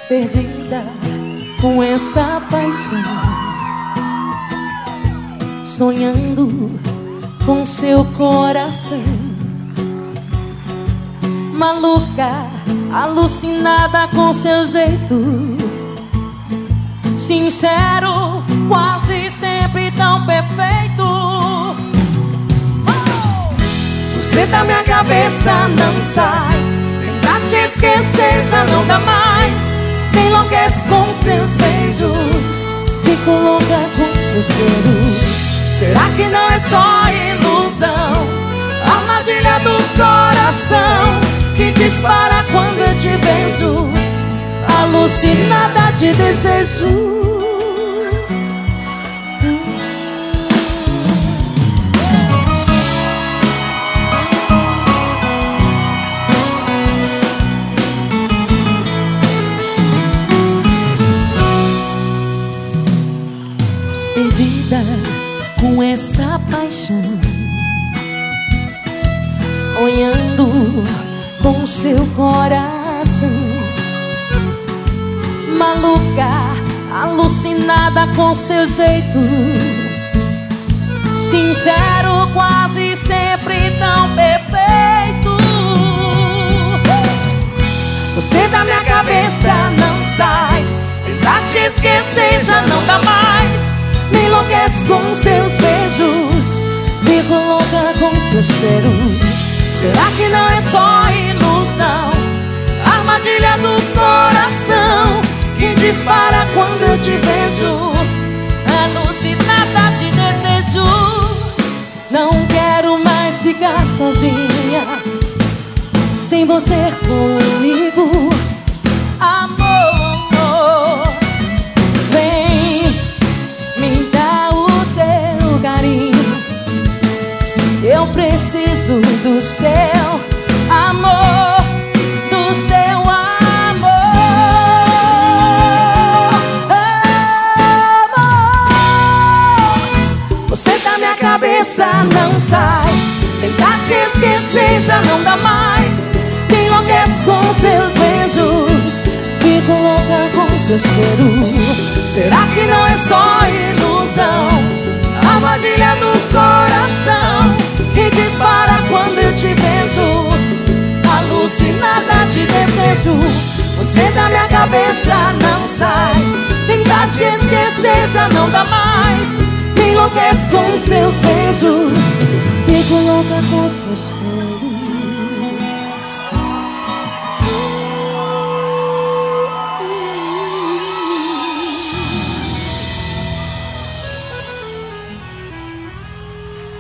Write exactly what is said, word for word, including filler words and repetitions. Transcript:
Perdida com essa paixão, sonhando com seu coração. Maluca, alucinada com seu jeito sincero, quase sempre tão perfeito. Você da minha cabeça não sai, tentar te esquecer já não dá mais. Me enlouquece com seus beijos, fico louca com seu cheiro. Será que não é só ilusão, armadilha do coração que dispara quando eu te vejo, alucinada de desejo? Perdida com essa paixão, sonhando com seu coração. Maluca, alucinada com seu jeito sincero, quase sempre tão perfeito. Você da minha cabeça não sai, tentar te esquecer já não dá mais. Me enlouquece com seus beijos, fico louca com seu cheiro. Será que não é só ilusão, armadilha do coração que dispara quando eu te vejo, alucinada de desejo? Não quero mais ficar sozinha sem você comigo. Amor, vem me dar o seu carinho. Eu preciso do seu amor, do seu amor. Amor, você da minha cabeça não sai, tentar te esquecer já não dá mais. Me enlouquece com seus beijos, fico louca com seu cheiro. Será que não é só ilusão, armadilha do coração que dispara quando eu te vejo, alucinada de desejo? Você da minha cabeça não sai, tentar te esquecer já não dá mais. Me enlouquece com seus beijos, fico louca com seu cheiro.